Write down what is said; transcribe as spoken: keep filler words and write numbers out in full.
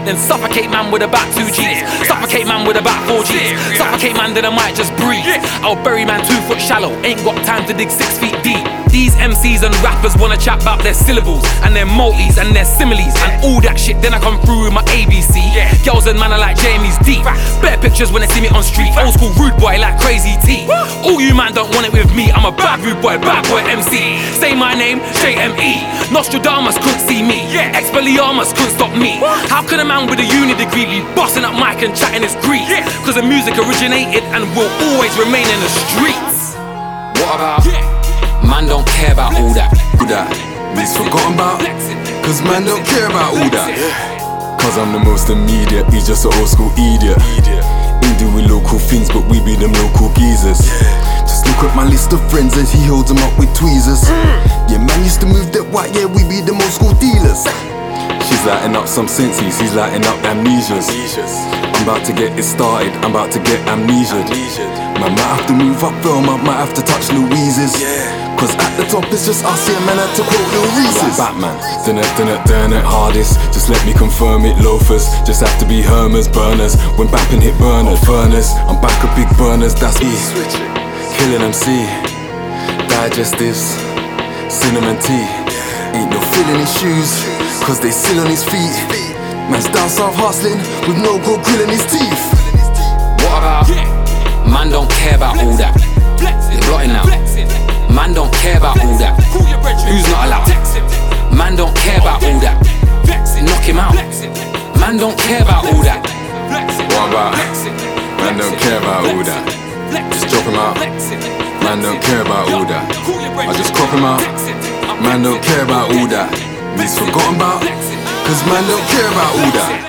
then suffocate man with about two G's. Suffocate man with about four G's. Suffocate man, then I might just breathe. I'll bury man two foot shallow, ain't got time to dig six feet deep. These M Cs and rappers wanna chat about their syllables and their multis and their similes and all that shit. Then I come through with my A B C. Girls and man are like Jamie's deep. Better pictures when they see me on street. Old school rude boy like Crazy T. All you man don't want it with me. I'm a bad rude boy, bad boy M C. Say my name, J M E. Nostradamus couldn't see me. Expelliarmus couldn't stop me. How can a man with a uni degree be busting up mic and chatting his Greek? Cause the music originated and will always remain in the streets. What about? Man don't care about all that. All that me's forgotten about. Cause man don't care about all that. Cause I'm the most immediate, he's just an old school idiot. He doing local things but we be them local geezers. Just look at my list of friends and he holds them up with tweezers. Yeah, man used to move that white, yeah, we be them old school dealers. She's lighting up some senses, he's lighting up amnesias. I'm about to get it started, I'm about to get amnesia. Man might have to move up film, I might have to touch Louise's. Cause at the top it's just us, yeah man, I had to quote Lil Reese's. Like Batman, done it, done it, done it hardest. Just let me confirm it, loafers. Just have to be Hermers, burners. When bapping hit burners, furnace. I'm back at big burners, that's me. Killing M C, digestives, cinnamon tea. Ain't no feeling his shoes, cause they still on his feet. Man's down south hustling with no gold grill in his teeth. What about? Man don't care about all that. They're blotting out. Man don't care about all that. Who's not allowed? Man don't care about all that. Knock him out. Man don't care about all that. What about? Man don't care about all that. Just drop him out. Man don't care about all that. I just crop him out. Man don't care about all that. Me's forgotten about. Cause man don't care about all that.